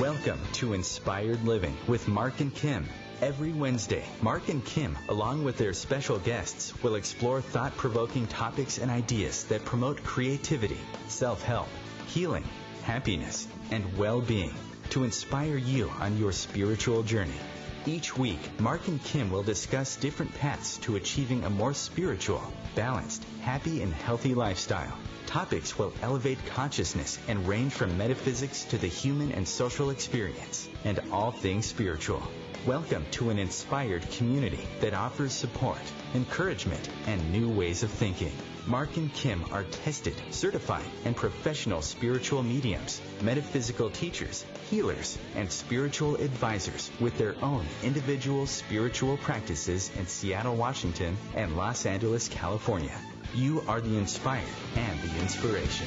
Welcome to Inspired Living with Mark and Kim. Every Wednesday, Mark and Kim, along with their special guests, will explore thought-provoking topics and ideas that promote creativity, self-help, healing, happiness, and well-being to inspire you on your spiritual journey. Each week, Mark and Kim will discuss different paths to achieving a more spiritual, balanced, happy, and healthy lifestyle. Topics will elevate consciousness and range from metaphysics to the human and social experience, and all things spiritual. Welcome to an inspired community that offers support, encouragement, and new ways of thinking. Mark and Kim are tested, certified, and professional spiritual mediums, metaphysical teachers, healers, and spiritual advisors with their own individual spiritual practices in Seattle, Washington, and Los Angeles, California. You are the inspired and the inspiration.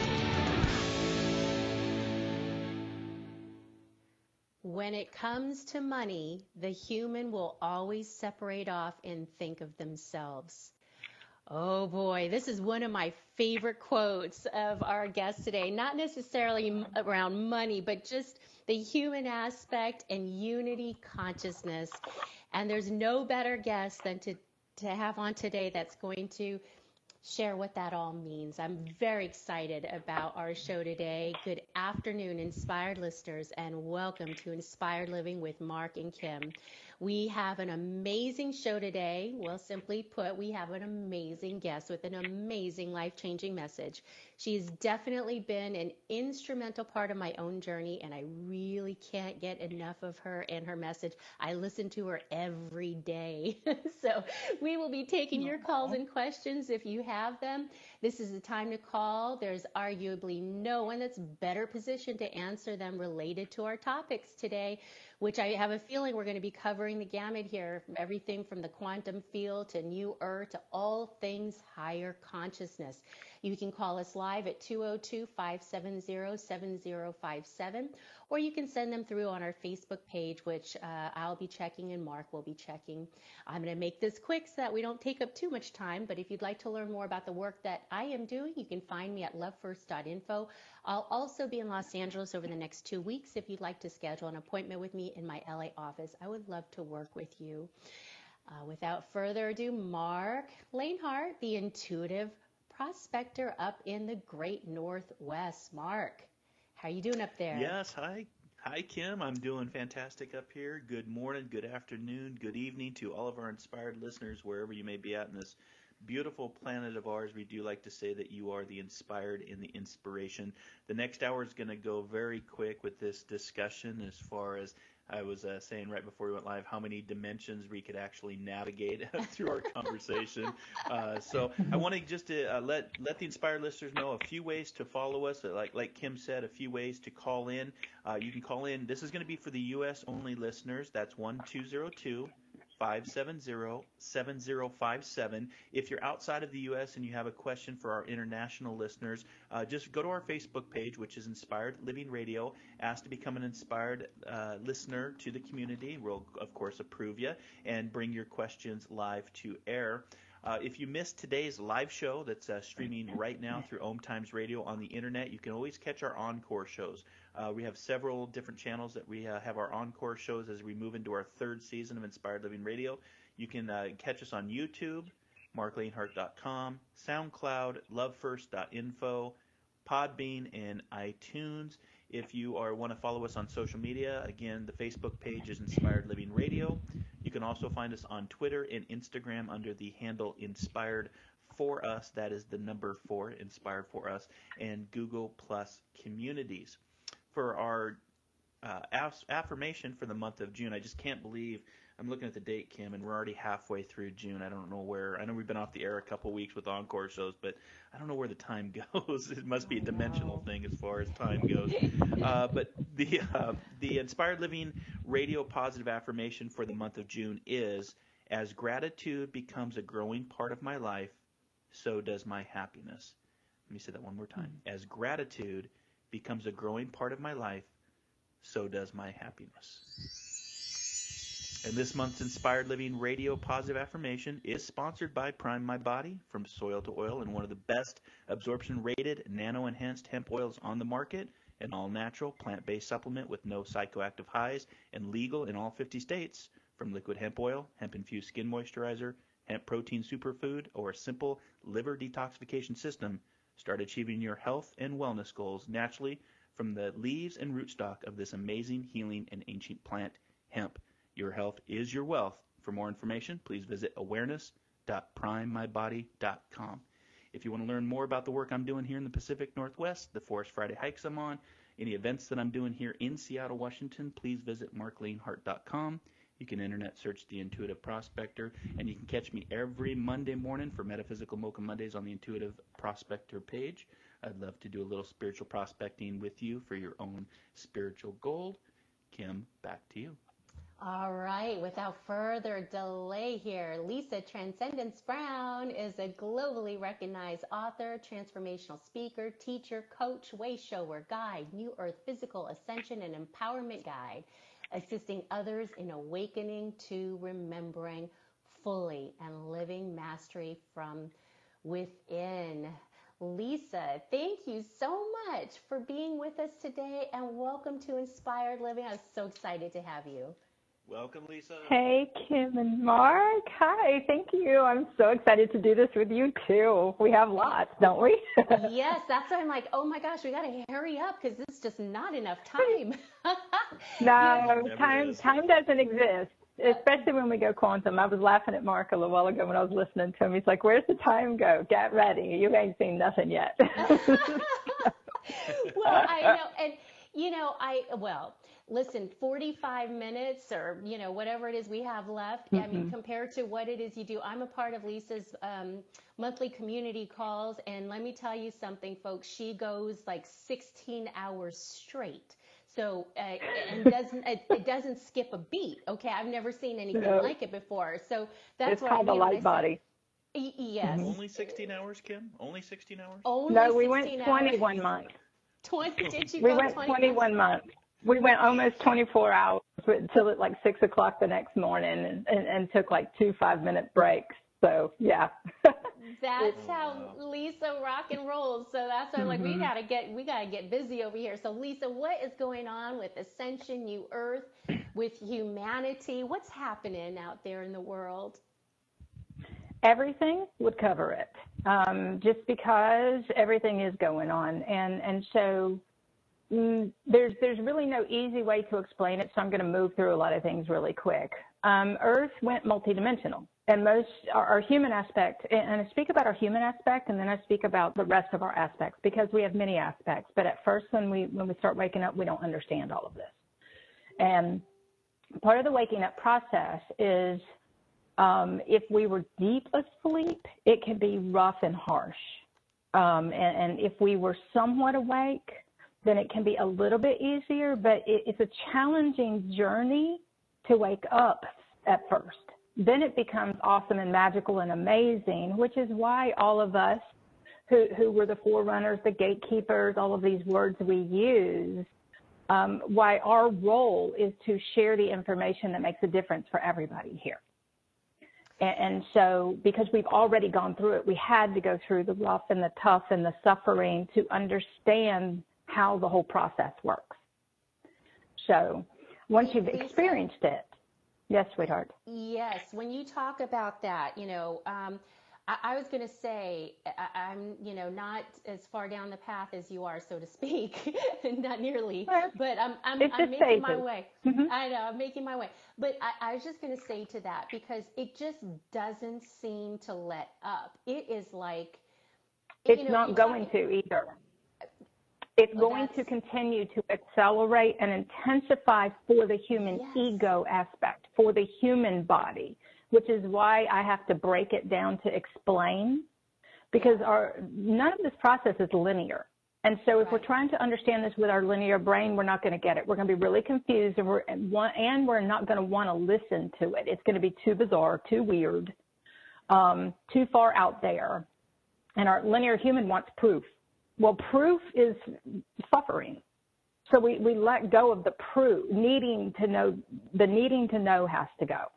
When it comes to money, the human will always separate off and think of themselves. Oh boy, this is one of my favorite quotes of our guest today. Not necessarily around money, but just the human aspect and unity consciousness. And there's no better guest than to have on today that's going to share what that all means. I'm very excited about our show today. Good afternoon, inspired listeners, and welcome to Inspired Living with Mark and Kim. We have an amazing show today. Well, simply put, we have an amazing guest with an amazing life-changing message. She's definitely been an instrumental part of my own journey, and I really can't get enough of her and her message. I listen to her every day. So we will be taking your calls and questions if you have them. This is the time to call. There's arguably no one that's better positioned to answer them related to our topics today, which I have a feeling we're going to be covering the gamut here, everything from the quantum field to New Earth to all things higher consciousness. You can call us live at 202-570-7057, or you can send them through on our Facebook page, which I'll be checking and Mark will be checking. I'm going to make this quick so that we don't take up too much time, but if you'd like to learn more about the work that I am doing, you can find me at lovefirst.info. I'll also be in Los Angeles over the next 2 weeks. If you'd like to schedule an appointment with me in my LA office, I would love to work with you. Without further ado, Mark Lanehart, the intuitive prospector up in the great Northwest. Mark, how are you doing up there? Yes, hi. Hi, Kim. I'm doing fantastic up here. Good morning, good afternoon, good evening to all of our inspired listeners, wherever you may be at in this beautiful planet of ours. We do like to say that you are the inspired and the inspiration. The next hour is going to go very quick with this discussion as far as I was saying right before we went live, how many dimensions we could actually navigate through our conversation. So I want to just let the inspired listeners know a few ways to follow us. Like Kim said, a few ways to call in. You can call in. This is going to be for the U.S. only listeners. That's 1-202-570-7057. If you're outside of the U.S. and you have a question for our international listeners, just go to our Facebook page, which is Inspired Living Radio. Ask to become an inspired listener to the community. We'll, of course, approve you and bring your questions live to air. If you missed today's live show that's streaming right now through Om Times Radio on the internet, you can always catch our encore shows. We have several different channels that we have our encore shows as we move into our third season of Inspired Living Radio. You can catch us on YouTube, marklanehart.com, SoundCloud, lovefirst.info, Podbean, and iTunes. If you want to follow us on social media, again, the Facebook page is Inspired Living Radio. You can also find us on Twitter and Instagram under the handle Inspired For Us. That is the number 4, Inspired For Us, and Google Plus Communities. For our affirmation for the month of June, I just can't believe I'm looking at the date, Kim, and we're already halfway through June. I don't know where. I know we've been off the air a couple weeks with encore shows, but I don't know where the time goes. It must be a dimensional thing as far as time goes. But the Inspired Living Radio positive affirmation for the month of June is, as gratitude becomes a growing part of my life, so does my happiness. Let me say that one more time. As gratitude becomes a growing part of my life, so does my happiness. And this month's Inspired Living Radio Positive Affirmation is sponsored by Prime My Body, from soil to oil, and one of the best absorption-rated nano-enhanced hemp oils on the market. an all-natural, plant-based supplement with no psychoactive highs and legal in all 50 states. From liquid hemp oil, hemp-infused skin moisturizer, hemp protein superfood, or a simple liver detoxification system, start achieving your health and wellness goals naturally from the leaves and rootstock of this amazing, healing, and ancient plant, hemp. Your health is your wealth. For more information, please visit awareness.primemybody.com. If you want to learn more about the work I'm doing here in the Pacific Northwest, the Forest Friday hikes I'm on, any events that I'm doing here in Seattle, Washington, please visit markleanhart.com. You can internet search The Intuitive Prospector, and you can catch me every Monday morning for Metaphysical Mocha Mondays on the Intuitive Prospector page. I'd love to do a little spiritual prospecting with you for your own spiritual gold. Kim, back to you. All right, without further delay here, Lisa Transcendence Brown is a globally recognized author, transformational speaker, teacher, coach, way shower, guide, New Earth physical ascension and empowerment guide, assisting others in awakening to remembering fully and living mastery from within. Lisa, thank you so much for being with us today, and welcome to Inspired Living. I'm so excited to have you. Welcome, Lisa. Hey, Kim and Mark. Hi, thank you. I'm so excited to do this with you, too. We have lots, don't we? Yes, that's why I'm like, oh, my gosh, we got to hurry up because this is just not enough time. No, time doesn't exist, especially when we go quantum. I was laughing at Mark a little while ago when I was listening to him. He's like, where's the time go? Get ready. You ain't seen nothing yet. Well, I know. And, listen, 45 minutes or, whatever it is we have left. I mean, compared to what it is you do, I'm a part of Lisa's monthly community calls. And let me tell you something, folks, she goes like 16 hours straight. So, it doesn't skip a beat. Okay. I've never seen anything like it before. So that's what I mean. It's called a light body. Yes. Only 16 hours, Kim? Only 16 hours? No, we went 21 months. 20? Did you we go went 21 months? We went almost 24 hours until at like 6 o'clock the next morning and took like 2 5-minute breaks. So, yeah. That's how Lisa rock and rolls. So that's why I'm like, we gotta get busy over here. So Lisa, what is going on with Ascension, New Earth, with humanity? What's happening out there in the world? Everything would cover it, just because everything is going on. And so there's really no easy way to explain it, so I'm going to move through a lot of things really quick. Earth went multidimensional, and our human aspect, and I speak about our human aspect, and then I speak about the rest of our aspects, because we have many aspects. But at first, when we start waking up, we don't understand all of this. And part of the waking up process is, if we were deep asleep, it can be rough and harsh. And if we were somewhat awake, then it can be a little bit easier, but it's a challenging journey to wake up at first. Then it becomes awesome and magical and amazing, which is why all of us who were the forerunners, the gatekeepers, all of these words we use, why our role is to share the information that makes a difference for everybody here. And so, because we've already gone through it, we had to go through the rough and the tough and the suffering to understand how the whole process works. So, once you've experienced it, yes, sweetheart. Yes, when you talk about that, I was going to say, I'm, not as far down the path as you are, so to speak, not nearly, but I'm making my way. I know, I'm making my way. But I was just going to say to that, because it just doesn't seem to let up. It is like, it's not going to either. It's going to continue to accelerate and intensify for the human ego aspect, for the human body, which is why I have to break it down to explain, because none of this process is linear. And so if we're trying to understand this with our linear brain, we're not going to get it. We're going to be really confused, and we're not going to want to listen to it. It's going to be too bizarre, too weird, too far out there. And our linear human wants proof. Well, proof is suffering. So we let go of the proof, needing to know. The needing to know has to go.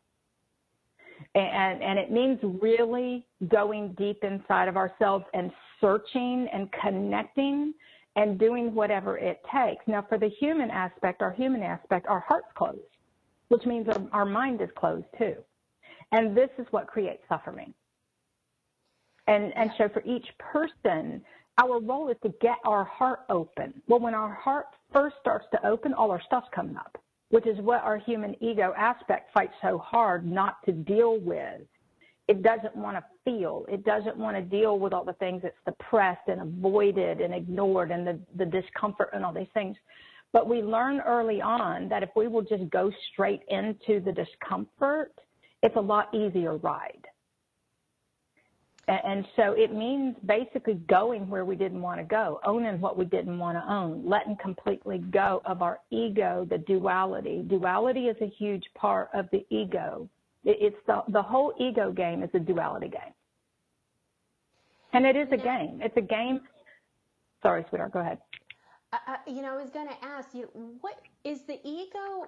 And it means really going deep inside of ourselves and searching and connecting and doing whatever it takes. Now, for the human aspect, our heart's closed, which means our mind is closed too. And this is what creates suffering. And so for each person, our role is to get our heart open. Well, when our heart first starts to open, all our stuff's coming up, which is what our human ego aspect fights so hard not to deal with. It doesn't want to feel. It doesn't want to deal with all the things that's suppressed and avoided and ignored and the discomfort and all these things. But we learn early on that if we will just go straight into the discomfort, it's a lot easier ride. And so it means basically going where we didn't want to go, owning what we didn't want to own, letting completely go of our ego, the duality. Duality is a huge part of the ego. It's the whole ego game is a duality game. And it is a game. It's a game. Sorry, sweetheart, go ahead. I was going to ask you, what is the ego?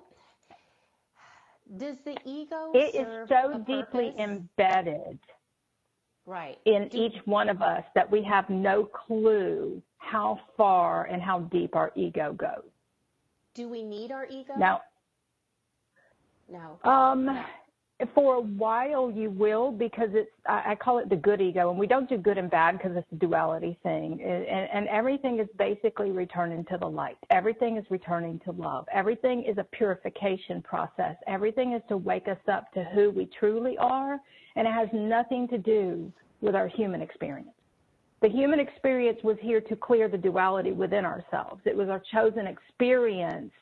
Does the ego It is serve so a deeply purpose? Embedded Right. in each one of us that we have no clue how far and how deep our ego goes. Do we need our ego? Now, No. for a while you will, because I call it the good ego, and we don't do good and bad because it's a duality thing. And everything is basically returning to the light. Everything is returning to love. Everything is a purification process. Everything is to wake us up to who we truly are, and it has nothing to do with our human experience. The human experience was here to clear the duality within ourselves. It was our chosen experience.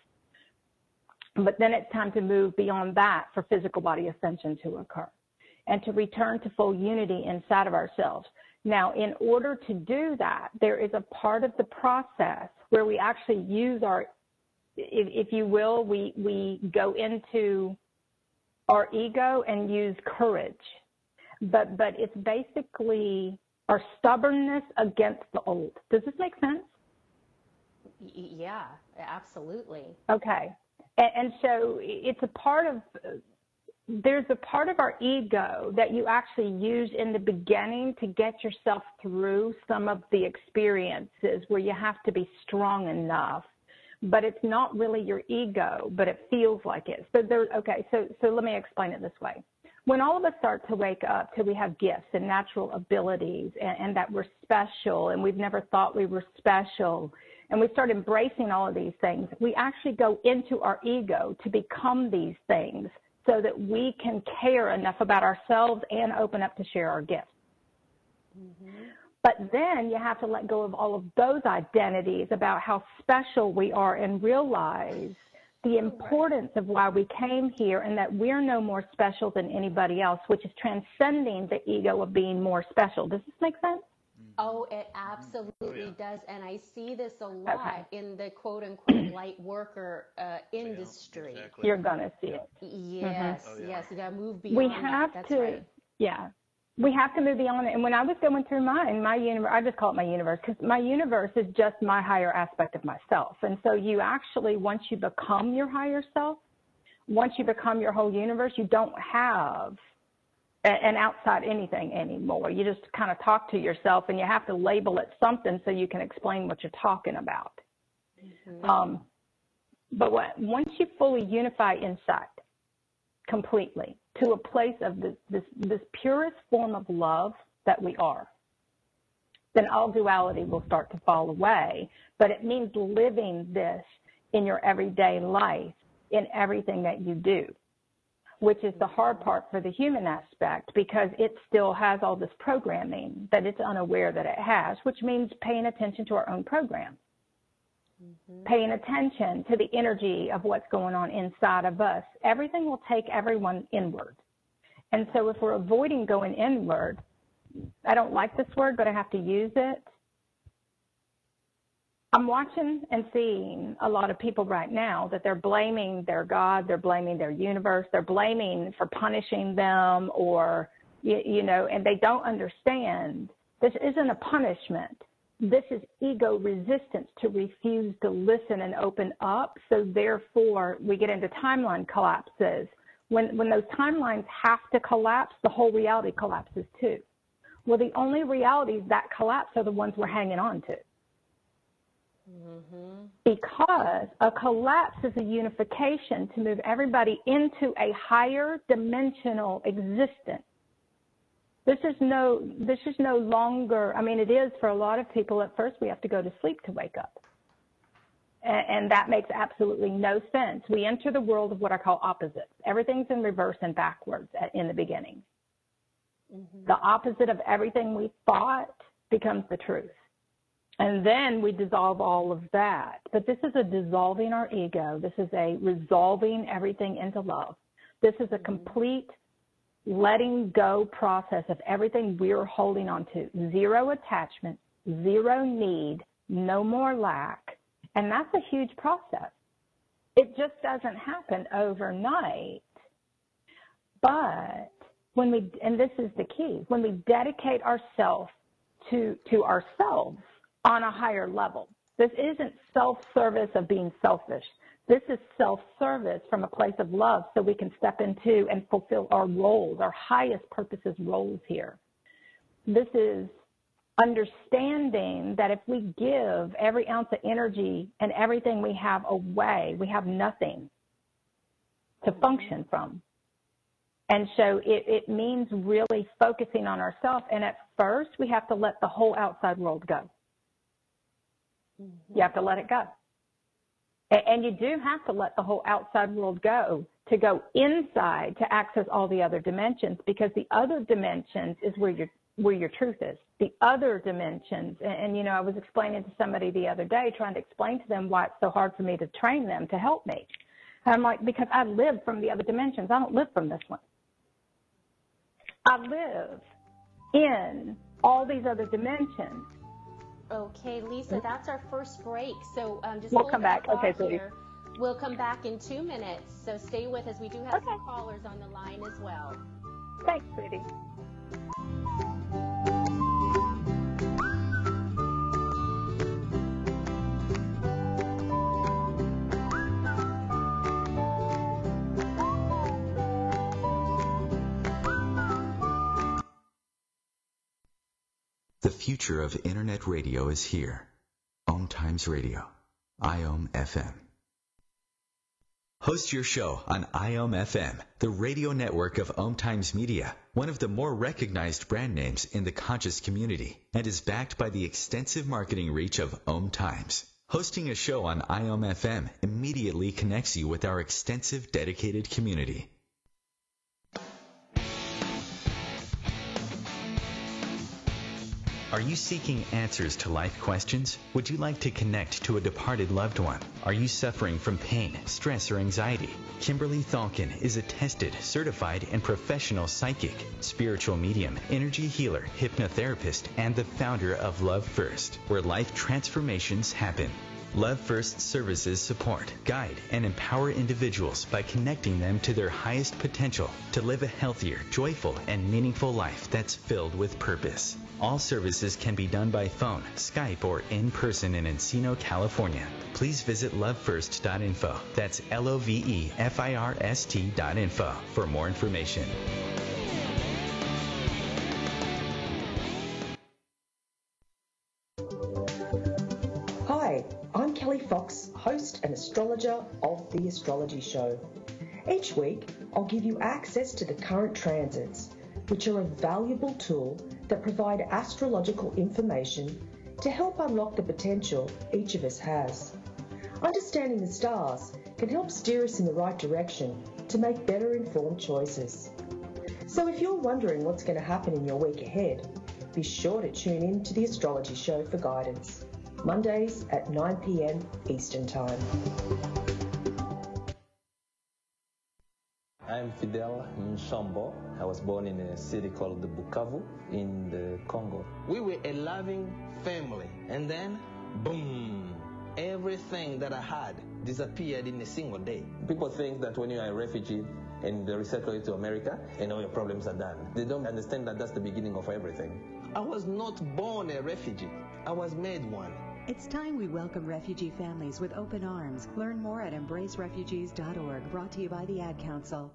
But then it's time to move beyond that for physical body ascension to occur and to return to full unity inside of ourselves. Now, in order to do that, there is a part of the process where we actually use our, if you will, we go into our ego and use courage. But it's basically our stubbornness against the old. Does this make sense? Yeah, absolutely. Okay. And so it's a part of, there's a part of our ego that you actually use in the beginning to get yourself through some of the experiences where you have to be strong enough, but it's not really your ego, but it feels like it. So let me explain it this way. When all of us start to wake up till we have gifts and natural abilities and that we're special and we've never thought we were special, and we start embracing all of these things, we actually go into our ego to become these things so that we can care enough about ourselves and open up to share our gifts. Mm-hmm. But then you have to let go of all of those identities about how special we are and realize the importance of why we came here and that we're no more special than anybody else, which is transcending the ego of being more special. Does this make sense? Oh, it absolutely does. And I see this a lot in the quote unquote light worker industry. Yeah, exactly. You're going to see it. Yes, yes. You got to move beyond we have that. That's to, right. Yeah. We have to move beyond it. And when I was going through my universe, I just call it my universe because my universe is just my higher aspect of myself. And so you actually, once you become your higher self, once you become your whole universe, you don't have an outside anything anymore. You just kind of talk to yourself and you have to label it something so you can explain what you're talking about. Mm-hmm. But once you fully unify inside completely to a place of this purest form of love that we are, then all duality will start to fall away. But it means living this in your everyday life, in everything that you do, which is the hard part for the human aspect because it still has all this programming that it's unaware that it has, which means paying attention to our own program, paying attention to the energy of what's going on inside of us. Everything will take everyone inward. And so if we're avoiding going inward, I don't like this word, but I have to use it. I'm watching and seeing a lot of people right now that they're blaming their God, they're blaming their universe, they're blaming for punishing them or, and they don't understand this isn't a punishment. This is ego resistance to refuse to listen and open up. So therefore, we get into timeline collapses. When those timelines have to collapse, the whole reality collapses too. Well, the only realities that collapse are the ones we're hanging on to. Mm-hmm. Because a collapse is a unification to move everybody into a higher dimensional existence. This is no longer, I mean, it is for a lot of people. At first, we have to go to sleep to wake up. And that makes absolutely no sense. We enter the world of what I call opposites. Everything's in reverse and backwards in the beginning. Mm-hmm. The opposite of everything we thought becomes the truth. And then we dissolve all of that. But this is a dissolving our ego. This is a resolving everything into love. This is a complete letting go process of everything we're holding on to. Zero attachment, zero need, no more lack. And that's a huge process. It just doesn't happen overnight. But when we, and this is the key, when we dedicate ourselves to ourselves on a higher level, this isn't self-service of being selfish. This is self-service from a place of love so we can step into and fulfill our roles, our highest purposes roles here. This is understanding that if we give every ounce of energy and everything we have away, we have nothing to function from. And so it means really focusing on ourselves. And at first, we have to let the whole outside world go. You have to let it go. And you do have to let the whole outside world go to go inside to access all the other dimensions, because the other dimensions is where your truth is. The other dimensions, and you know, I was explaining to somebody the other day, trying to explain to them why it's so hard for me to train them to help me. And I'm like, because I live from the other dimensions. I don't live from this one. I live in all these other dimensions. Okay, Lisa, that's our first break. So just we'll come back. Okay, here. We'll come back in 2 minutes. So stay with us. We do have some callers on the line as well. Thanks, sweetie. The future of Internet radio is here. Om Times Radio, IOM FM. Host your show on IOM FM, the radio network of Om Times Media, one of the more recognized brand names in the conscious community, and is backed by the extensive marketing reach of Om Times. Hosting a show on IOM FM immediately connects you with our extensive dedicated community. Are you seeking answers to life questions? Would you like to connect to a departed loved one? Are you suffering from pain, stress, or anxiety? Kimberly Thalkin is a tested, certified, and professional psychic, spiritual medium, energy healer, hypnotherapist, and the founder of Love First, where life transformations happen. Love First services support, guide, and empower individuals by connecting them to their highest potential to live a healthier, joyful, and meaningful life that's filled with purpose. All services can be done by phone, Skype, or in person in Encino, California. Please visit lovefirst.info. That's LOVEFIRST.info for more information. Hi, I'm Kelly Fox, host and astrologer of The Astrology Show. Each week, I'll give you access to the current transits, which are a valuable tool that provide astrological information to help unlock the potential each of us has. Understanding the stars can help steer us in the right direction to make better informed choices. So if you're wondering what's going to happen in your week ahead, be sure to tune in to The Astrology Show for guidance. Mondays at 9 p.m. Eastern Time. I'm Fidel Nshambo. I was born in a city called Bukavu in the Congo. We were a loving family, and then, boom, everything that I had disappeared in a single day. People think that when you are a refugee and they resettle you to America, and all your problems are done. They don't understand that that's the beginning of everything. I was not born a refugee. I was made one. It's time we welcome refugee families with open arms. Learn more at embracerefugees.org, brought to you by the Ad Council.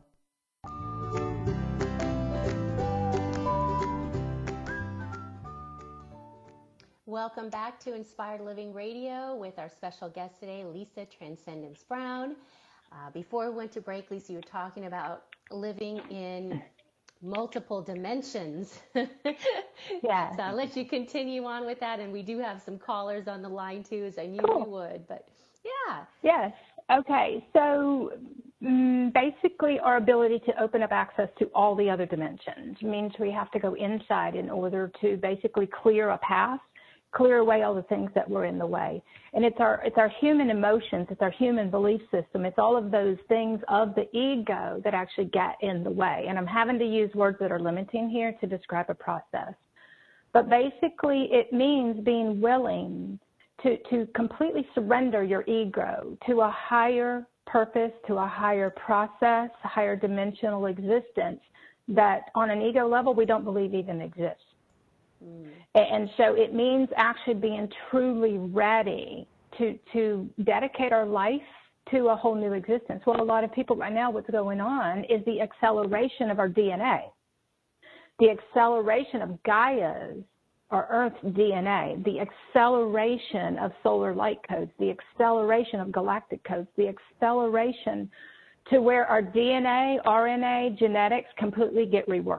Welcome back to Inspired Living Radio with our special guest today, Lisa Transcendence Brown. Before we went to break, Lisa, you were talking about living in multiple dimensions. Yeah. So I'll let you continue on with that. And we do have some callers on the line too, as I knew we would. But yeah. Yes. Okay. So basically our ability to open up access to all the other dimensions means we have to go inside in order to basically clear a path, clear away all the things that were in the way. And it's our human emotions, it's our human belief system, it's all of those things of the ego that actually get in the way. And I'm having to use words that are limiting here to describe a process. But basically it means being willing to completely surrender your ego to a higher purpose, to a higher process, a higher dimensional existence that on an ego level we don't believe even exists. And so it means actually being truly ready to dedicate our life to a whole new existence. Well, a lot of people right now, what's going on is the acceleration of our DNA, the acceleration of Gaia's or Earth's DNA, the acceleration of solar light codes, the acceleration of galactic codes, the acceleration to where our DNA, RNA, genetics completely get reworked.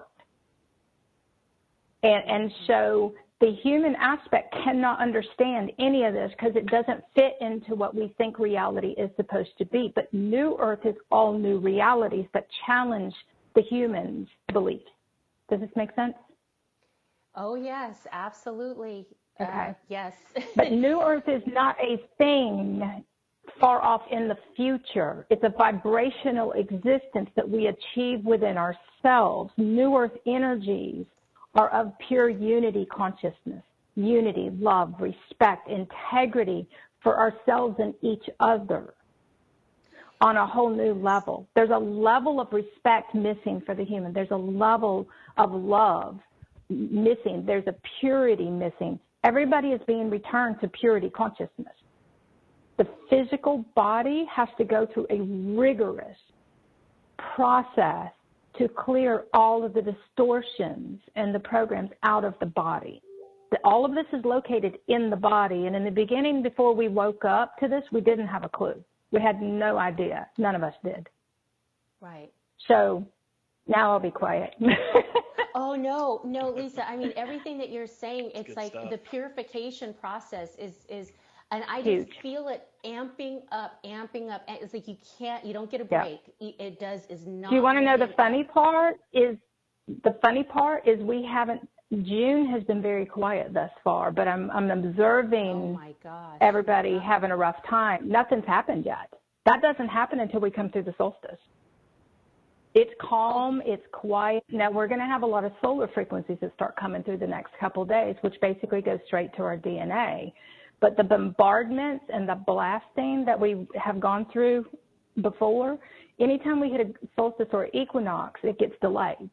And so the human aspect cannot understand any of this because it doesn't fit into what we think reality is supposed to be. But New Earth is all new realities that challenge the human's beliefs. Does this make sense? Oh, yes, absolutely. Okay. Yes. But New Earth is not a thing far off in the future. It's a vibrational existence that we achieve within ourselves. New Earth energies are of pure unity consciousness, unity, love, respect, integrity for ourselves and each other on a whole new level. There's a level of respect missing for the human. There's a level of love missing. There's a purity missing. Everybody is being returned to purity consciousness. The physical body has to go through a rigorous process to clear all of the distortions and the programs out of the body. All of this is located in the body. And in the beginning, before we woke up to this, we didn't have a clue. We had no idea. None of us did. Right. So now I'll be quiet. Oh, no, Lisa. I mean, everything that you're saying, it's like stuff. the purification process is, and I just Huge. feel it amping up. It's like you don't get a break. Yeah. It is not. Do you want to know the funny part is we haven't, June has been very quiet thus far, but I'm observing oh my gosh. Everybody having a rough time. Nothing's happened yet. That doesn't happen until we come through the solstice. It's calm, it's quiet. Now we're going to have a lot of solar frequencies that start coming through the next couple of days, which basically goes straight to our DNA. But the bombardments and the blasting that we have gone through before, anytime we hit a solstice or equinox, it gets delayed.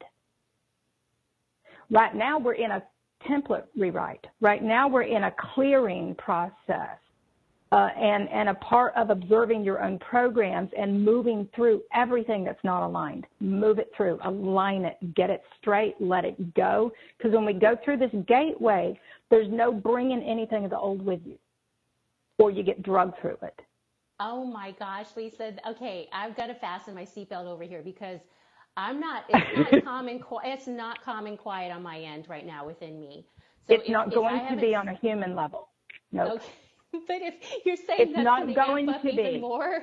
Right now we're in a template rewrite. Right now we're in a clearing process. And a part of observing your own programs and moving through everything that's not aligned. Move it through, align it, get it straight, let it go. Because when we go through this gateway, there's no bringing anything of the old with you, or you get drugged through it. Oh my gosh, Lisa. Okay, I've got to fasten my seatbelt over here because it's not calm and quiet on my end right now within me. So it's not going to be on a human level. No. Nope. Okay. But if you're saying it's that's not going to be even more.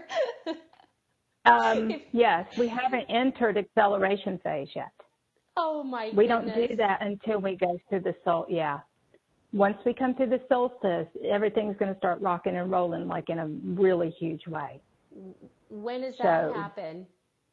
Yes, we haven't entered acceleration phase yet. Oh my goodness. We don't do that until we go through the yeah. Once we come through the solstice, everything's going to start rocking and rolling like in a really huge way. When does that happen?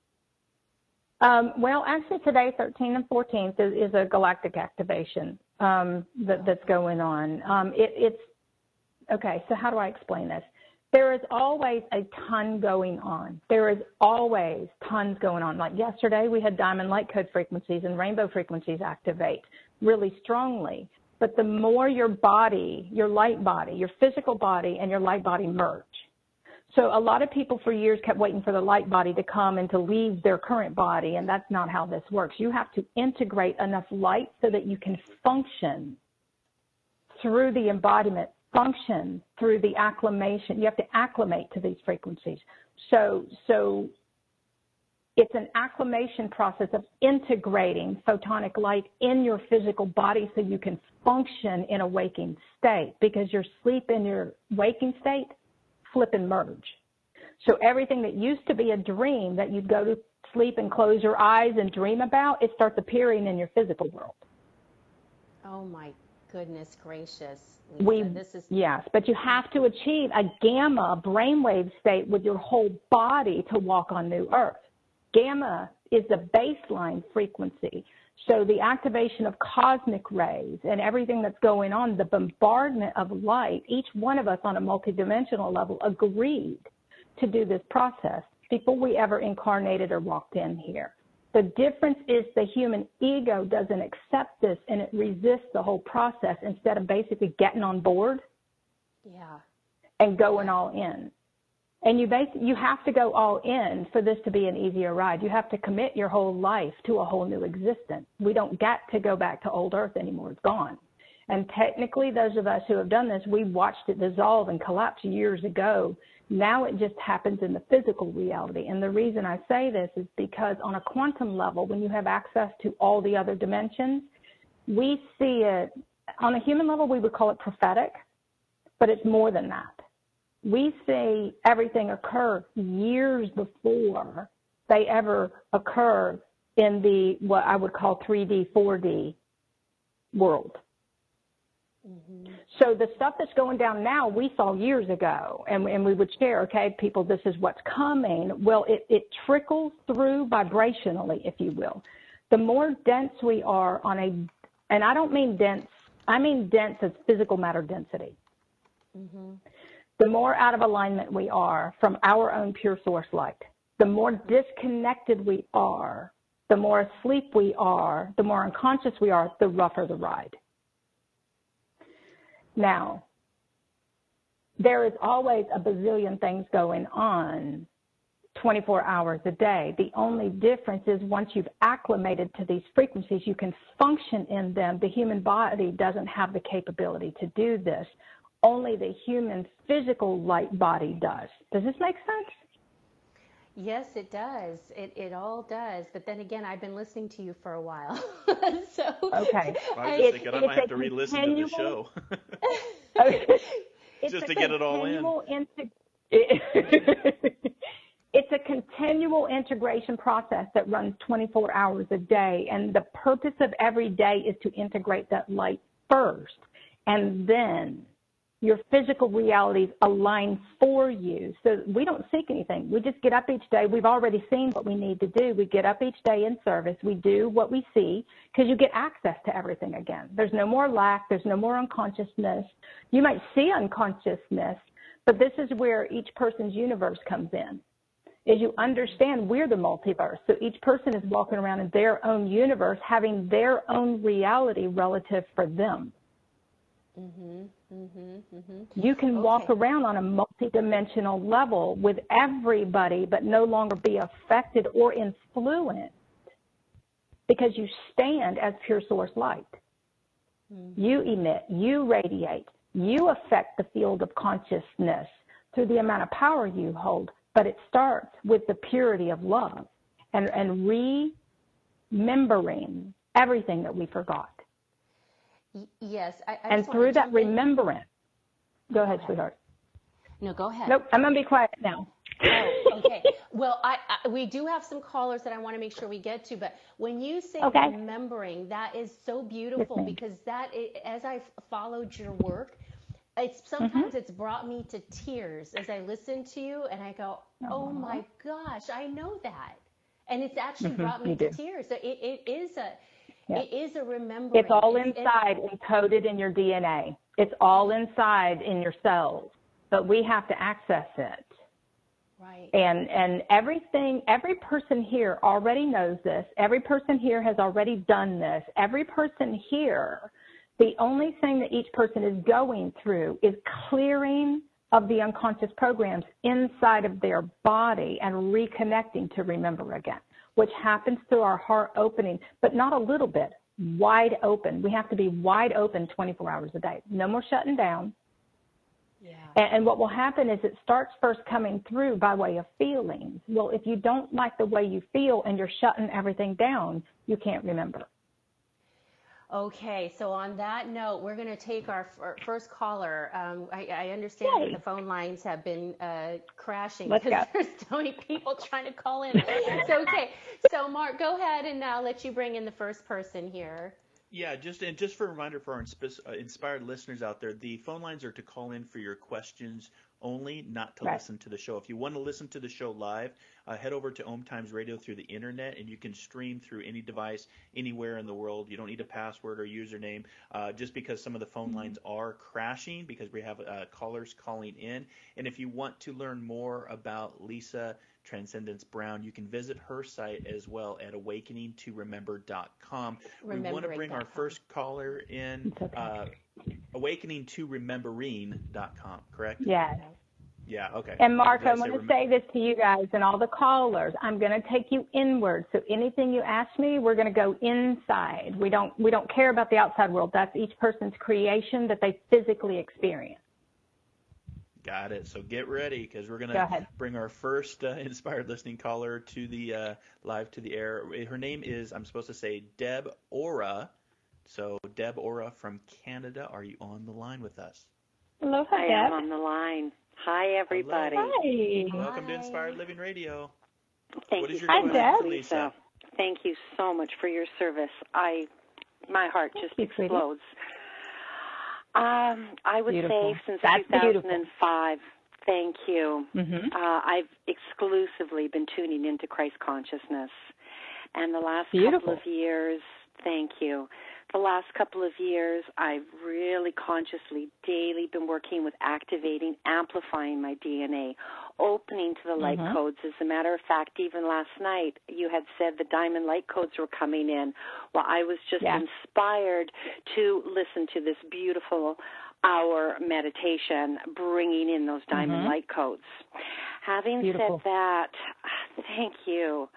Well, actually today, 13th and 14th is a galactic activation that's going on. It's okay, so how do I explain this? There is always a ton going on. There is always tons going on. Like yesterday, we had diamond light code frequencies and rainbow frequencies activate really strongly. But the more your body, your light body, your physical body and your light body merge. So a lot of people for years kept waiting for the light body to come and to leave their current body, and that's not how this works. You have to integrate enough light so that you can function through the embodiment, function through the acclimation. You have to acclimate to these frequencies. So it's an acclimation process of integrating photonic light in your physical body so you can function in a waking state, because your sleep and your waking state flip and merge. So everything that used to be a dream that you'd go to sleep and close your eyes and dream about, it starts appearing in your physical world. Oh my goodness gracious, Lisa. Yes, but you have to achieve a gamma brainwave state with your whole body to walk on New Earth. Gamma is the baseline frequency. So the activation of cosmic rays and everything that's going on, the bombardment of light, each one of us on a multidimensional level agreed to do this process before we ever incarnated or walked in here. The difference is the human ego doesn't accept this, and it resists the whole process instead of basically getting on board and going all in. And you have to go all in for this to be an easier ride. You have to commit your whole life to a whole new existence. We don't get to go back to old Earth anymore. It's gone. And technically, those of us who have done this, we watched it dissolve and collapse years ago. Now it just happens in the physical reality. And the reason I say this is because on a quantum level, when you have access to all the other dimensions, we see it, on a human level, we would call it prophetic, but it's more than that. We see everything occur years before they ever occur in the, what I would call 3D, 4D world. Mm-hmm. So the stuff that's going down now, we saw years ago, and we would share, okay, people, this is what's coming. Well, it trickles through vibrationally, if you will. The more dense we are on a, and I don't mean dense, I mean dense as physical matter density. Mm-hmm. The more out of alignment we are from our own pure source light, the more disconnected we are, the more asleep we are, the more unconscious we are, the rougher the ride. Now, there is always a bazillion things going on 24 hours a day. The only difference is once you've acclimated to these frequencies, you can function in them. The human body doesn't have the capability to do this. Only the human physical light body does. Does this make sense? Yes, it does. It all does. But then again, I've been listening to you for a while. So okay. I was thinking I might have to re-listen to the show. Just to get it all in. It's a continual integration process that runs 24 hours a day. And the purpose of every day is to integrate that light first. And then your physical realities align for you. So we don't seek anything. We just get up each day. We've already seen what we need to do. We get up each day in service. We do what we see because you get access to everything again. There's no more lack. There's no more unconsciousness. You might see unconsciousness, but this is where each person's universe comes in. Is you understand we're the multiverse. So each person is walking around in their own universe, having their own reality relative for them. Mm-hmm, mm-hmm, mm-hmm. You can walk around on a multidimensional level with everybody, but no longer be affected or influenced because you stand as pure source light. Mm-hmm. You emit, you radiate, you affect the field of consciousness through the amount of power you hold, but it starts with the purity of love and remembering everything that we forgot. Yes. And through that remembrance, go ahead, sweetheart. No, go ahead. Nope, I'm going to be quiet now. Oh, okay. Well, we do have some callers that I want to make sure we get to, but when you say remembering, that is so beautiful because as I followed your work, sometimes it's brought me to tears as I listen to you and I go, oh my gosh, I know that. And it's actually brought me to tears. So it is a remembering. It's all inside, encoded in your DNA. It's all inside in your cells, but we have to access it. Right. And everything, every person here already knows this. Every person here has already done this. Every person here, the only thing that each person is going through is clearing of the unconscious programs inside of their body and reconnecting to remember again, which happens through our heart opening, but not a little bit, wide open. We have to be wide open 24 hours a day. No more shutting down. Yeah. And what will happen is it starts first coming through by way of feelings. Well, if you don't like the way you feel and you're shutting everything down, you can't remember. Okay, so on that note, we're going to take our first caller. I understand that the phone lines have been crashing because there's so many people trying to call in. So, okay, so Mark, go ahead and I'll let you bring in the first person here. Yeah, just for a reminder for our inspired listeners out there, the phone lines are to call in for your questions only, not to listen to the show. If you want to listen to the show live, head over to Om Times Radio through the internet, and you can stream through any device anywhere in the world. You don't need a password or username, just because some of the phone lines are crashing because we have callers calling in. And if you want to learn more about Lisa Transcendence Brown, you can visit her site as well at awakeningtoremember.com. We want to bring our first caller in, awakeningtoremembering.com, correct? Yes. Yeah, okay. And Mark, I want to say this to you guys and all the callers. I'm going to take you inward. So anything you ask me, we're going to go inside. We don't care about the outside world. That's each person's creation that they physically experience. Got it. So get ready because we're going to bring our first inspired listening caller to the live to the air. Her name is, I'm supposed to say, Deb Ora. So Deb Ora from Canada, are you on the line with us? Hello, hi, Deb. I am on the line. Hi, everybody. Hi. Welcome to Inspired Living Radio. Thank you. Hi, Deb. Lisa. Thank you so much for your service. My heart just explodes. I would say since 2005, thank you. Mm-hmm. I've exclusively been tuning into Christ consciousness. And the last couple of years, thank you. The last couple of years, I've really consciously, daily been working with activating, amplifying my DNA, opening to the light codes. As a matter of fact, even last night, you had said the diamond light codes were coming in. Well, I was just inspired to listen to this beautiful hour meditation, bringing in those diamond light codes. Having said that, thank you.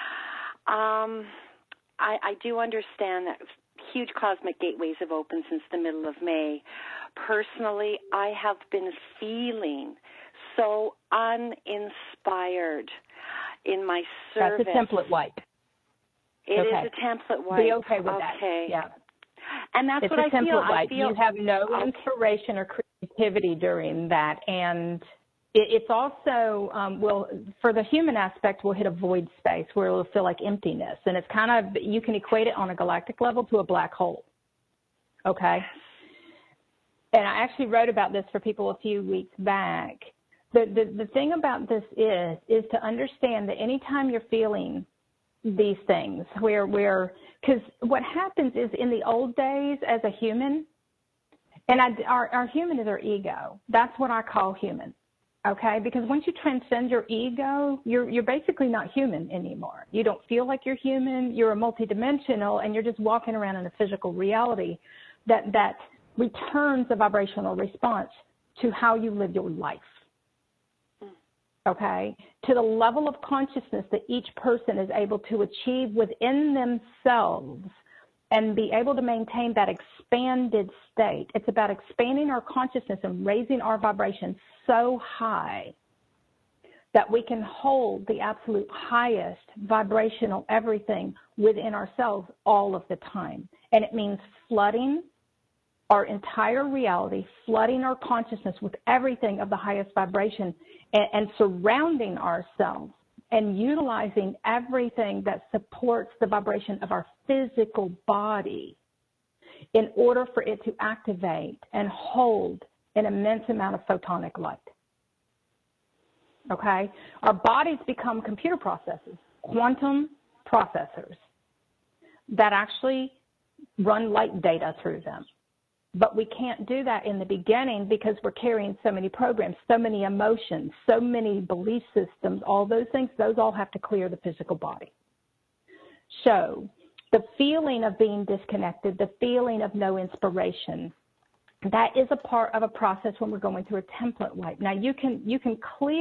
I do understand that huge cosmic gateways have opened since the middle of May. Personally, I have been feeling so uninspired in my service. That's a template wipe. It is a template wipe. Be okay with that. Yeah. And that's what I feel. It's a template wipe. You have no inspiration or creativity during that. And it's also, for the human aspect, we'll hit a void space where it'll feel like emptiness. And it's kind of, you can equate it on a galactic level to a black hole. Okay? And I actually wrote about this for people a few weeks back. The thing about this is to understand that anytime you're feeling these things, because what happens is in the old days as a human, and our human is our ego. That's what I call human. Okay, because once you transcend your ego, you're basically not human anymore. You don't feel like you're human. You're a multidimensional, and you're just walking around in a physical reality that returns a vibrational response to how you live your life. Okay, to the level of consciousness that each person is able to achieve within themselves and be able to maintain that expanded state. It's about expanding our consciousness and raising our vibration so high that we can hold the absolute highest vibrational everything within ourselves all of the time. And it means flooding our entire reality, flooding our consciousness with everything of the highest vibration, and surrounding ourselves and utilizing everything that supports the vibration of our physical body in order for it to activate and hold an immense amount of photonic light. Okay? Our bodies become computer processors, quantum processors that actually run light data through them. But we can't do that in the beginning because we're carrying so many programs, so many emotions, so many belief systems, all those things, those all have to clear the physical body. So the feeling of being disconnected, the feeling of no inspiration, that is a part of a process when we're going through a template wipe. Now you can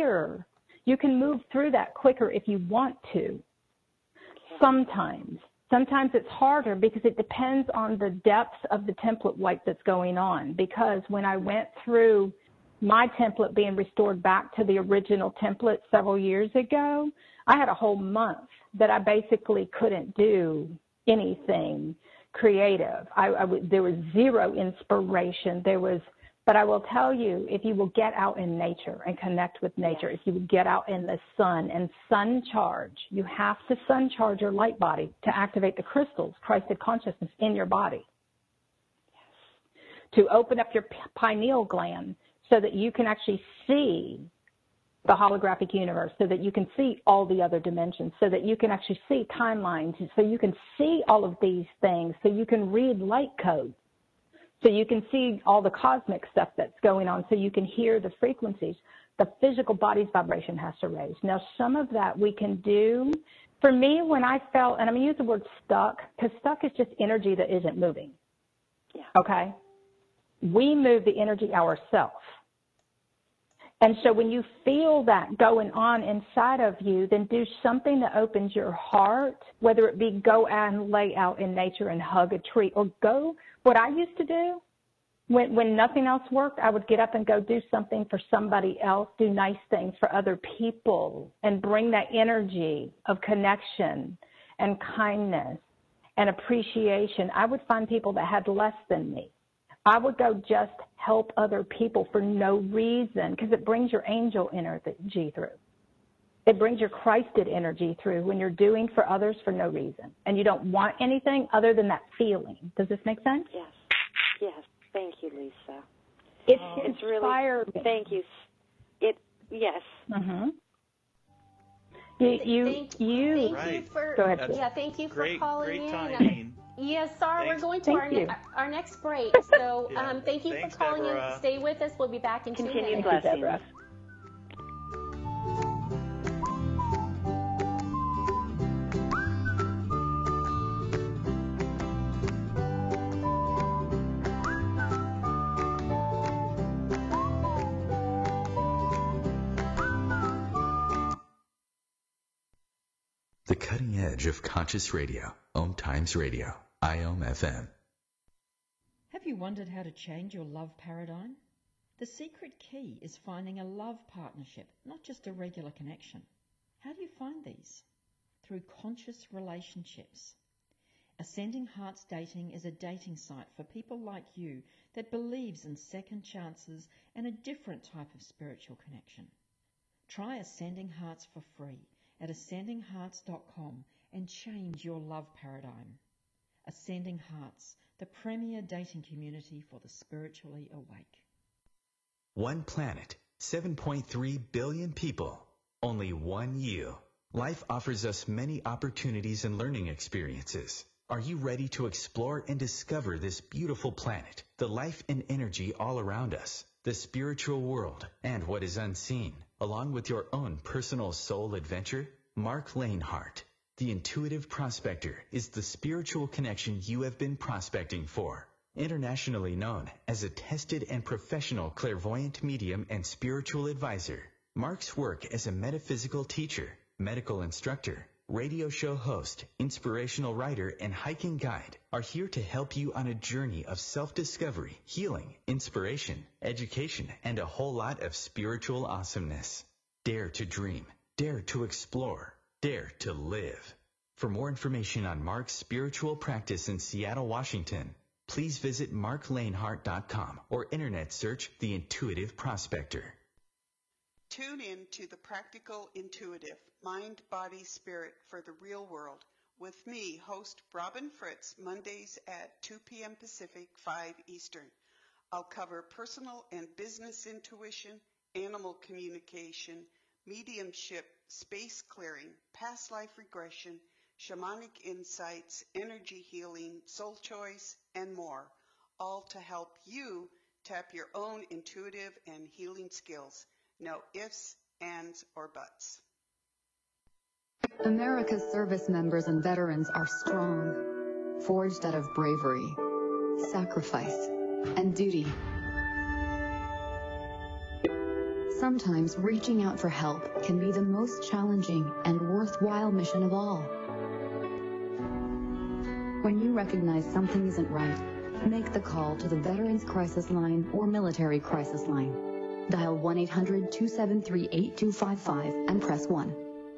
move through that quicker if you want to. Sometimes Sometimes it's harder because it depends on the depth of the template wipe that's going on. Because when I went through my template being restored back to the original template several years ago, I had a whole month that I basically couldn't do anything creative. There was zero inspiration. But I will tell you, if you will get out in nature and connect with nature, if you will get out in the sun and sun charge, you have to sun charge your light body to activate the crystals, Christed consciousness in your body. To open up your pineal gland so that you can actually see the holographic universe, so that you can see all the other dimensions, so that you can actually see timelines, so you can see all of these things, so you can read light code. So you can see all the cosmic stuff that's going on, so you can hear the frequencies. The physical body's vibration has to raise. Now, some of that we can do. For me, when I felt, and I'm going to use the word stuck, because stuck is just energy that isn't moving. Yeah. Okay? We move the energy ourselves. And so when you feel that going on inside of you, then do something that opens your heart, whether it be go and lay out in nature and hug a tree, or go. What I used to do, when nothing else worked, I would get up and go do something for somebody else, do nice things for other people, and bring that energy of connection and kindness and appreciation. I would find people that had less than me. I would go just help other people for no reason, because it brings your angel energy through. It brings your Christed energy through when you're doing for others for no reason. And you don't want anything other than that feeling. Does this make sense? Yes. Yes. Thank you, Lisa. It's really, thank you. Yes. Mm-hmm. Thank you for, go ahead. Thank you for calling in. Timing. Yes, Sarah, we're going to our next break. So thank you for calling Deborah. in. Stay with us. We'll be back in 2 minutes. Continued blessings. The cutting edge of conscious radio. Om Times Radio. IOM FM. Have you wondered how to change your love paradigm? The secret key is finding a love partnership, not just a regular connection. How do you find these? Through conscious relationships. Ascending Hearts Dating is a dating site for people like you that believes in second chances and a different type of spiritual connection. Try Ascending Hearts for free at ascendinghearts.com and change your love paradigm. Ascending Hearts, the premier dating community for the spiritually awake. One planet, 7.3 billion people, only one you. Life offers us many opportunities and learning experiences. Are you ready to explore and discover this beautiful planet, the life and energy all around us, the spiritual world, and what is unseen, along with your own personal soul adventure? Mark Lanehart, the intuitive prospector, is the spiritual connection you have been prospecting for. Internationally known as a tested and professional clairvoyant medium and spiritual advisor, Mark's work as a metaphysical teacher, medical instructor, radio show host, inspirational writer, and hiking guide are here to help you on a journey of self-discovery, healing, inspiration, education, and a whole lot of spiritual awesomeness. Dare to dream. Dare to explore. Dare to live. For more information on Mark's spiritual practice in Seattle, Washington, please visit marklanehart.com or internet search The Intuitive Prospector. Tune in to The Practical Intuitive, Mind, Body, Spirit for the Real World with me, host Robin Fritz, Mondays at 2 p.m. Pacific, 5 Eastern. I'll cover personal and business intuition, animal communication, mediumship, space clearing, past life regression, shamanic insights, energy healing, soul choice, and more, all to help you tap your own intuitive and healing skills. No ifs, ands, or buts. America's service members and veterans are strong, forged out of bravery, sacrifice, and duty. Sometimes reaching out for help can be the most challenging and worthwhile mission of all. When you recognize something isn't right, make the call to the Veterans Crisis Line or Military Crisis Line. Dial 1-800-273-8255 and press 1.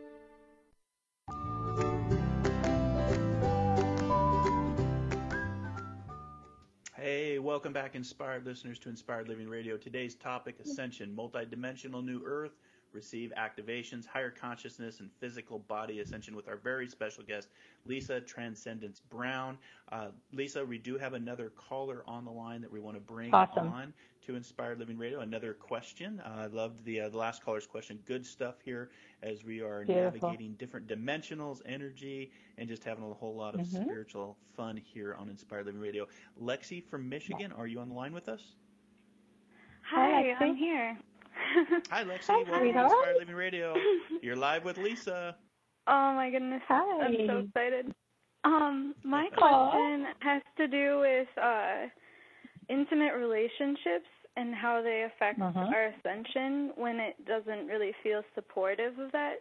Hey, welcome back, Inspired listeners, to Inspired Living Radio. Today's topic, Ascension, multidimensional new earth, receive activations, higher consciousness, and physical body ascension with our very special guest, Lisa Transcendence Brown. Lisa, we do have another caller on the line that we want to bring on to Inspired Living Radio. Another question. I loved the last caller's question. Good stuff here as we are navigating different dimensionals, energy, and just having a whole lot of spiritual fun here on Inspired Living Radio. Lexi from Michigan, are you on the line with us? Hi, I'm here. Hi, Lexi. Welcome to Inspired Living Radio. You're live with Lisa. Oh, my goodness. Hi. I'm so excited. My question has to do with intimate relationships and how they affect our ascension when it doesn't really feel supportive of that.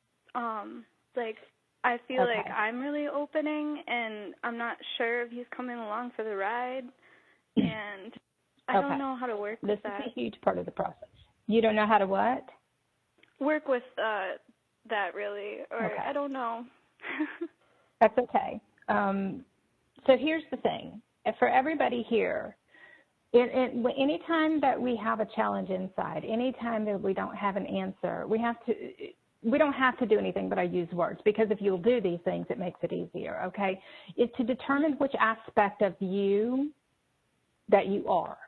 I feel like I'm really opening, and I'm not sure if he's coming along for the ride, and I don't know how to work with that. This is a huge part of the process. You don't know how to what? Work with that, really, or I don't know. That's okay. So here's the thing. For everybody here, anytime that we have a challenge inside, anytime that we don't have an answer, we don't have to do anything but I use words, because if you'll do these things, it makes it easier, okay? It's to determine which aspect of you that you are.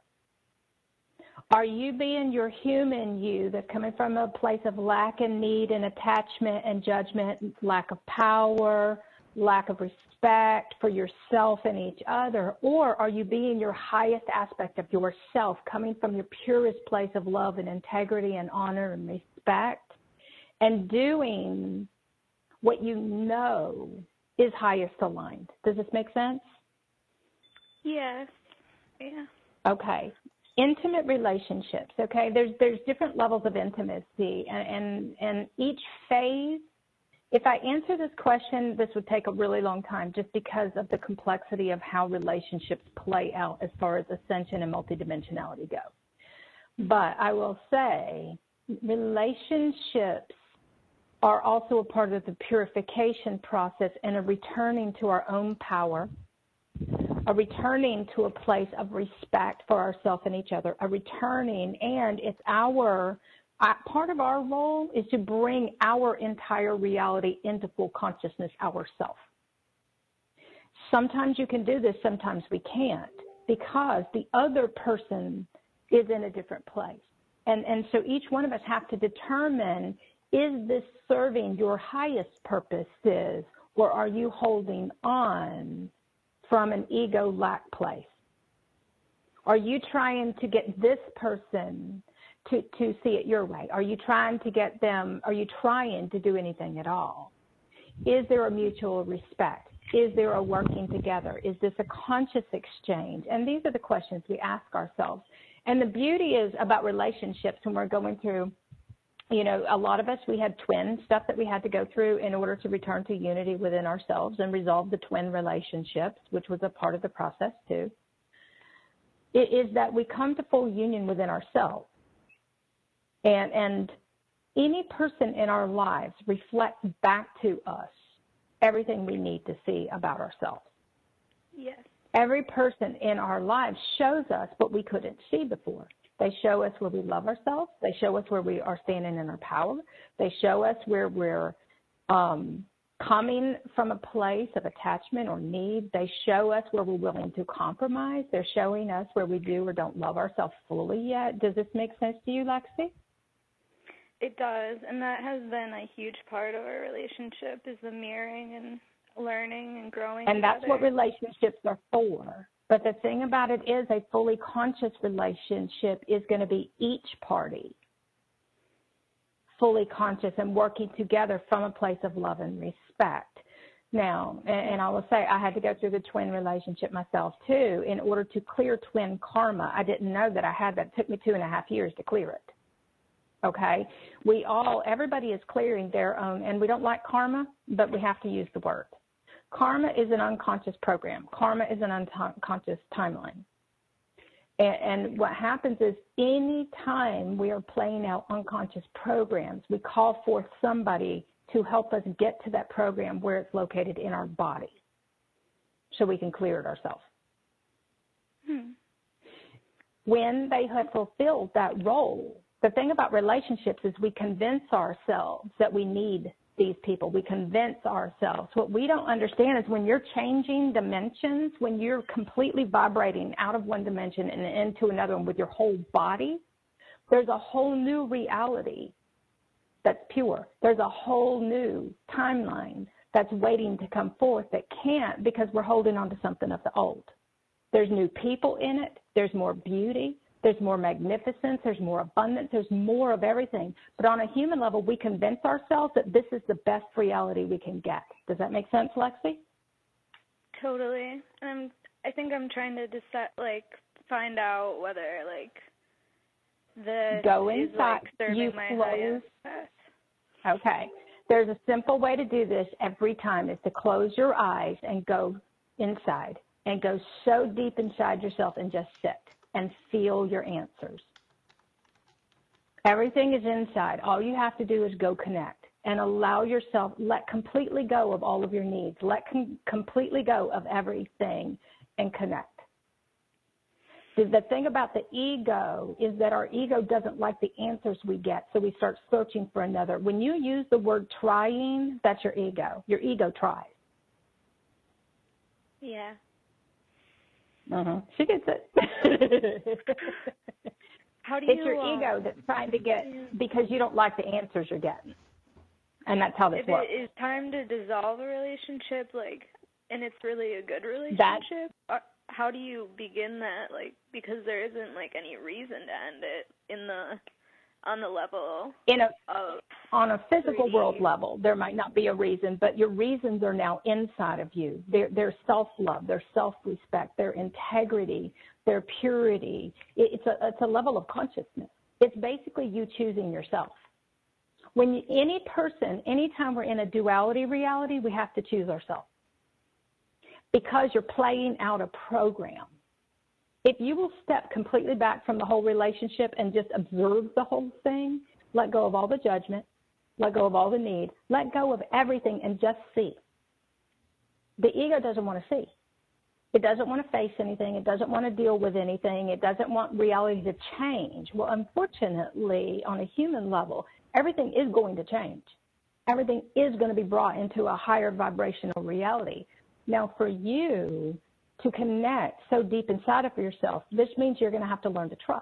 Are you being your human you that's coming from a place of lack and need and attachment and judgment, lack of power, lack of respect for yourself and each other? Or are you being your highest aspect of yourself, coming from your purest place of love and integrity and honor and respect, and doing what you know is highest aligned? Does this make sense? Yes. Yeah. Okay. Intimate relationships, okay? There's different levels of intimacy, and each phase, if I answer this question, this would take a really long time just because of the complexity of how relationships play out as far as ascension and multidimensionality go. But I will say relationships are also a part of the purification process and a returning to our own power, a returning to a place of respect for ourselves and each other, a returning, and it's part of our role is to bring our entire reality into full consciousness ourselves. Sometimes you can do this, sometimes we can't, because the other person is in a different place. And so each one of us have to determine, is this serving your highest purposes, or are you holding on from an ego lack place? Are you trying to get this person to see it your way? Are you trying to get them, are you trying to do anything at all? Is there a mutual respect? Is there a working together? Is this a conscious exchange? And these are the questions we ask ourselves. And the beauty is about relationships when we're going through, you know, a lot of us, we had twin stuff that we had to go through in order to return to unity within ourselves and resolve the twin relationships, which was a part of the process too. It is that we come to full union within ourselves. And any person in our lives reflects back to us everything we need to see about ourselves. Yes. Every person in our lives shows us what we couldn't see before. They show us where we love ourselves. They show us where we are standing in our power. They show us where we're coming from a place of attachment or need. They show us where we're willing to compromise. They're showing us where we do or don't love ourselves fully yet. Does this make sense to you, Lexi? It does, and that has been a huge part of our relationship, is the mirroring and learning and growing and together. That's what relationships are for. But the thing about it is a fully conscious relationship is going to be each party fully conscious and working together from a place of love and respect. Now, and I will say I had to go through the twin relationship myself too in order to clear twin karma. I didn't know that I had that. It took me 2.5 years to clear it. Okay? Everybody is clearing their own, and we don't like karma, but we have to use the word. Karma is an unconscious program. Karma is an unconscious timeline. And what happens is any time we are playing out unconscious programs, we call forth somebody to help us get to that program where it's located in our body so we can clear it ourselves. When they have fulfilled that role, the thing about relationships is we convince ourselves that we need these people. We convince ourselves. What we don't understand is when you're changing dimensions, when you're completely vibrating out of one dimension and into another one with your whole body, there's a whole new reality that's pure. There's a whole new timeline that's waiting to come forth that can't because we're holding on to something of the old. There's new people in it. There's more beauty. There's more magnificence. There's more abundance. There's more of everything. But on a human level, we convince ourselves that this is the best reality we can get. Does that make sense, Lexi? Totally. I think I'm trying to decide, find out whether, this go is, inside. serving my highest path. Okay. There's a simple way to do this every time is to close your eyes and go inside and go so deep inside yourself and just sit and feel your answers. Everything is inside. All you have to do is go connect and allow yourself, let completely go of all of your needs. Let completely go of everything and connect. The thing about the ego is that our ego doesn't like the answers we get, so we start searching for another. When you use the word trying, that's your ego. Your ego tries. Yeah. She gets it. How do it's your ego that's trying to get because you don't like the answers you're getting. And that's how this works. If it is time to dissolve a relationship, and it's really a good relationship, how do you begin that? Because there isn't, any reason to end it on the level on a physical world level, there might not be a reason, but your reasons are now inside of you. Their self-love, their self-respect, their integrity, their purity. It's a level of consciousness. It's basically you choosing yourself. Anytime we're in a duality reality, we have to choose ourselves because you're playing out a program. If you will step completely back from the whole relationship and just observe the whole thing, let go of all the judgment, let go of all the need, let go of everything and just see. The ego doesn't want to see. It doesn't want to face anything. It doesn't want to deal with anything. It doesn't want reality to change. Well, unfortunately, on a human level, everything is going to change. Everything is going to be brought into a higher vibrational reality. Now, for you to connect so deep inside of yourself, this means you're going to have to learn to trust.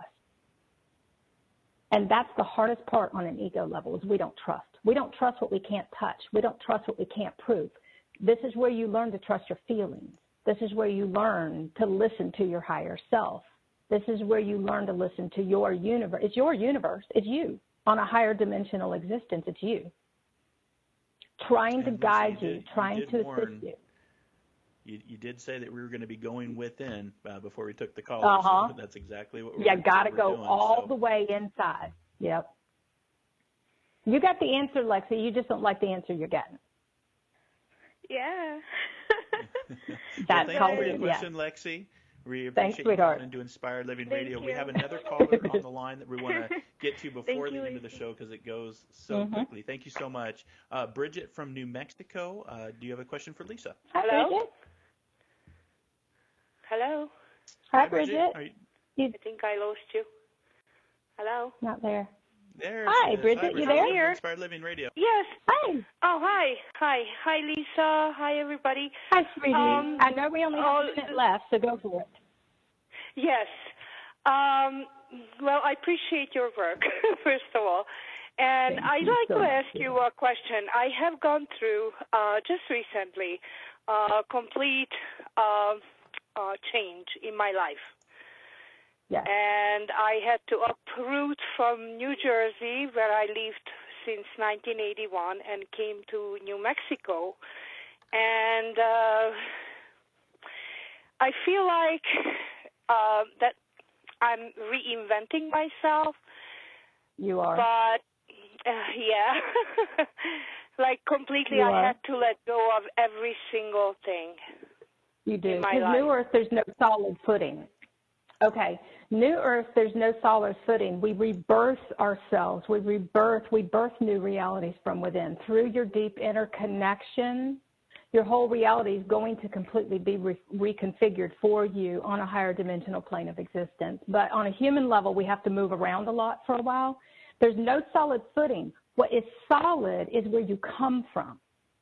And that's the hardest part on an ego level is we don't trust. We don't trust what we can't touch. We don't trust what we can't prove. This is where you learn to trust your feelings. This is where you learn to listen to your higher self. This is where you learn to listen to your universe. It's your universe. It's you. On a higher dimensional existence, it's you. Trying to guide you, trying to assist you. You did say that we were going to be going within before we took the call. So that's exactly what we're doing. You got to go all the way inside. Yep. You got the answer, Lexi. You just don't like the answer you're getting. Yeah. Thank you for your question, Lexi. We appreciate you coming into Inspired Living Radio. We have another caller on the line that we want to get to before the end of the show because it goes so quickly. Thank you so much. Bridget from New Mexico, do you have a question for Lisa? Hello. Bridget. Hello. Hi, Bridget. I think I lost you. Hello. Not there. Hi, Bridget. You there? Here. Inspired Living Radio. Yes. Hi. Oh, hi. Hi, Lisa. Hi, everybody. Hi, sweetie. I know we only have a minute left, so go for it. Yes. Well, I appreciate your work, first of all. And I'd like to ask you a question. I have gone through, just recently, complete change in my life. Yes. And I had to uproot from New Jersey, where I lived since 1981, and came to New Mexico. And I feel like that I'm reinventing myself. You are. But, yeah. Like completely, I had to let go of every single thing. You do. In my Because life. New Earth, there's no solid footing. Okay. New Earth, there's no solid footing. We rebirth ourselves. We birth new realities from within. Through your deep inner connection, your whole reality is going to completely be reconfigured for you on a higher dimensional plane of existence. But on a human level, we have to move around a lot for a while. There's no solid footing. What is solid is where you come from.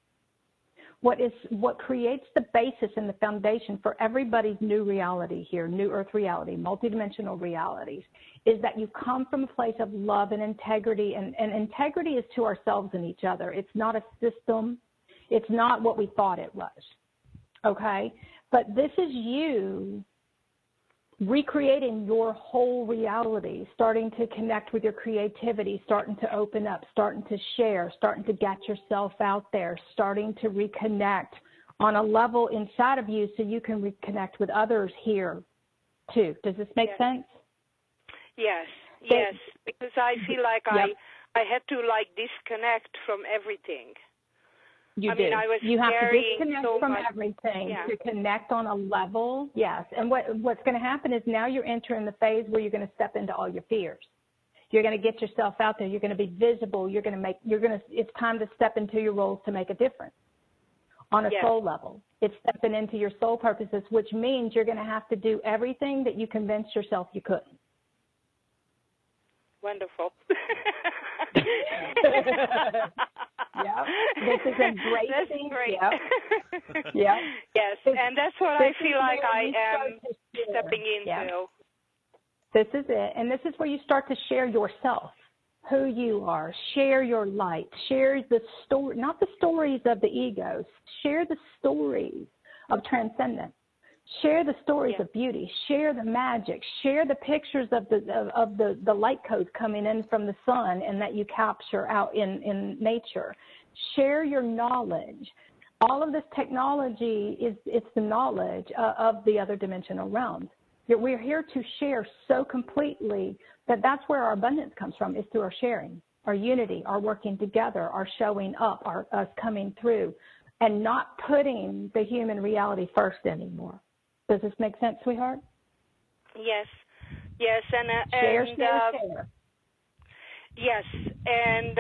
What creates the basis and the foundation for everybody's new reality here, new earth reality, multidimensional realities, is that you come from a place of love and integrity. And integrity is to ourselves and each other. It's not a system. It's not what we thought it was. Okay? But this is you recreating your whole reality, starting to connect with your creativity, starting to open up, starting to share, starting to get yourself out there, starting to reconnect on a level inside of you so you can reconnect with others here too. Does this make sense? Yes, yes, because I feel like I had to like disconnect from everything. You do. You have to disconnect from everything to connect on a level. Yes. And what's going to happen is now you're entering the phase where you're going to step into all your fears. You're going to get yourself out there. You're going to be visible. It's time to step into your roles to make a difference on a soul level. It's stepping into your soul purposes, which means you're going to have to do everything that you convinced yourself you couldn't. Wonderful. Yeah, this is a great that's thing. Great. Yeah. Yes, and that's what I feel like I am stepping into. Yeah. This is it, and this is where you start to share yourself, who you are. Share your light. Share the story, not the stories of the egos. Share the stories of transcendence. Share the stories of beauty. Share the magic. Share the pictures of the light codes coming in from the sun and that you capture out in nature. Share your knowledge. All of this technology it's the knowledge of the other dimensional realms. We're here to share so completely that's where our abundance comes from, is through our sharing, our unity, our working together, our showing up, us coming through, and not putting the human reality first anymore. Does this make sense, sweetheart? Yes, yes, and share. Yes, and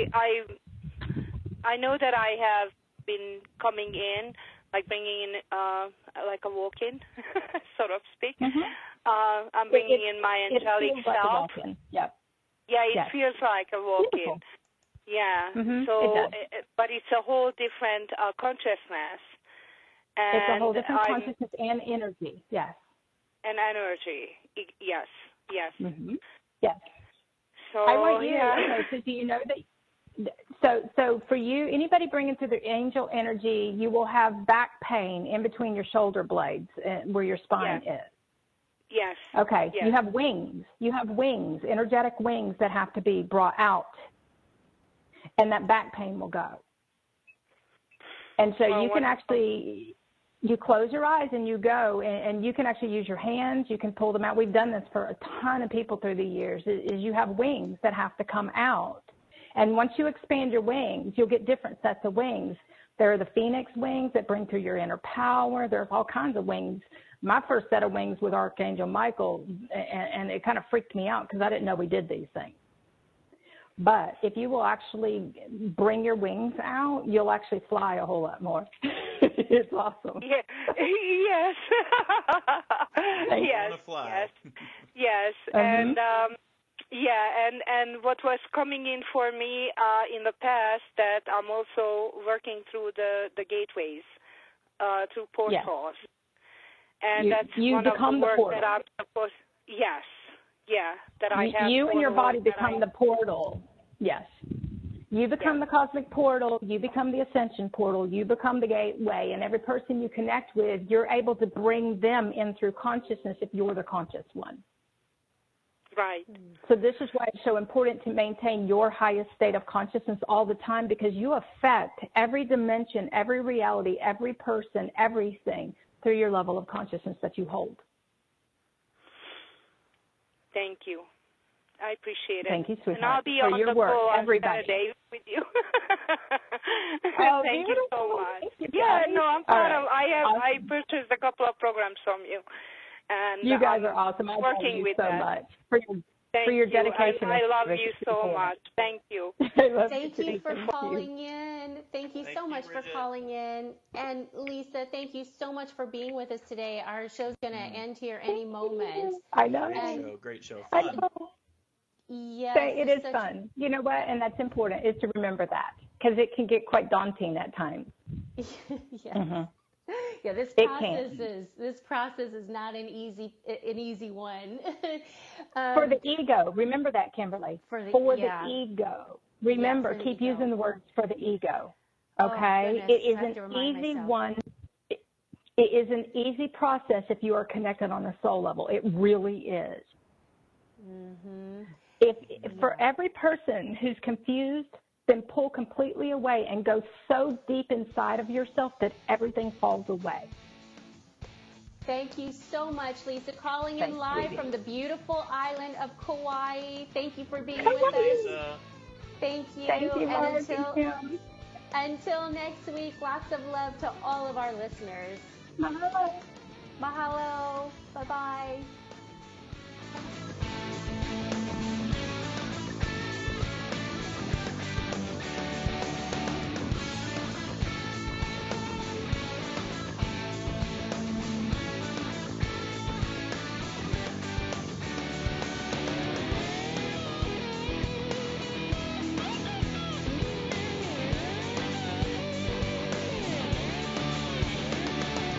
I know that I have been coming in, like bringing in like a walk-in, so to speak. Mm-hmm. I'm bringing in my angelic self. Like yeah, it feels like a walk-in. Yeah. Mm-hmm. So, but it's a whole different consciousness. And it's a whole different consciousness and energy, yes. And energy, yes, yes. Mm-hmm. Yes. So, I want you, okay, so do you know that, so for you, anybody bringing through the angel energy, you will have back pain in between your shoulder blades where your spine is. Yes. Okay, yes. You have wings. You have wings, energetic wings that have to be brought out, and that back pain will go. And so you can actually, you close your eyes and you go, and you can actually use your hands. You can pull them out. We've done this for a ton of people through the years, is you have wings that have to come out. And once you expand your wings, you'll get different sets of wings. There are the phoenix wings that bring through your inner power. There's all kinds of wings. My first set of wings with Archangel Michael, and it kind of freaked me out because I didn't know we did these things. But if you will actually bring your wings out, you'll actually fly a whole lot more. It's awesome. Yeah. Yes. Yes. Fly. Yes. And and what was coming in for me in the past, that I'm also working through the gateways, through portals. Yes. And that's one of the work that I'm supposed. Yes. Yeah. That I have. You and your body become the portal. Yes. You become the cosmic portal. You become the ascension portal. You become the gateway. And every person you connect with, you're able to bring them in through consciousness if you're the conscious one. Right. So this is why it's so important to maintain your highest state of consciousness all the time, because you affect every dimension, every reality, every person, everything through your level of consciousness that you hold. Thank you. I appreciate it. Thank you, sweetheart. And I'll be for on your the work, call on everybody. Saturday with you. Oh, Thank you so much. Thank you, Yeah, guys. no, I'm All proud right. of. I Awesome. purchased a couple of programs from you, and You guys I'm are awesome. I love working you with so that. much for Thank your you. dedication. I love and you so much. Thank you. Thank you for calling in. Thank you so much for calling in. And Lisa, thank you so much for being with us today. Our show's going to end here any moment. I know. Great show. I Fun. know. Yes, It is fun. You know what? And that's important, is to remember that, because it can get quite daunting at times. Yes. Mm-hmm. Yeah, this process is not an easy one. For the ego, remember that, Kimberly. For the ego. Remember, keep using the words for the ego. Okay? It is an easy one. It is an easy process if you are connected on a soul level. It really is. Mm-hmm. If for every person who's confused, then pull completely away and go so deep inside of yourself that everything falls away. Thank you so much, Lisa. Calling in live from the beautiful island of Kauai. Thank you for being with us. Thank you. Thank you, and Mark. until next week, lots of love to all of our listeners. Mahalo. Mahalo. Bye-bye.